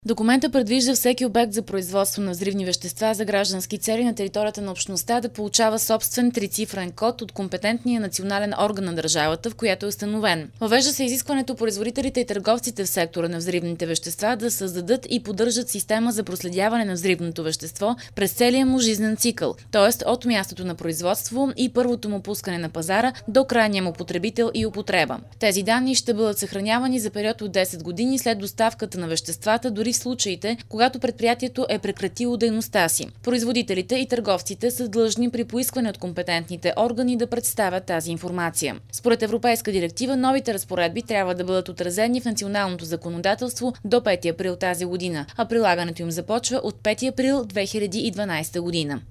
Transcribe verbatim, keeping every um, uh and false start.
Документът предвижда всеки обект за производство на взривни вещества за граждански цели на територията на общността да получава собствен трицифрен код от компетентния национален орган на държавата, в която е установен. Въвежда се изискването производителите и търговците в сектора на взривните вещества да създадат и поддържат система за проследяване на взривното вещество през целия му жизнен цикъл, т.е. от мястото на производство и първото му пускане на пазара до крайния му потребител и употреба. Тези данни ще бъдат съхранявани за период от десет години след доставката на веществата, дори в случаите, когато предприятието е прекратило дейността си. Производителите и търговците са длъжни при поискване от компетентните органи да представят тази информация. Според Европейска директива, новите разпоредби трябва да бъдат отразени в националното законодателство до пети април тази година, а прилагането им започва от пети април две хиляди и дванадесета година.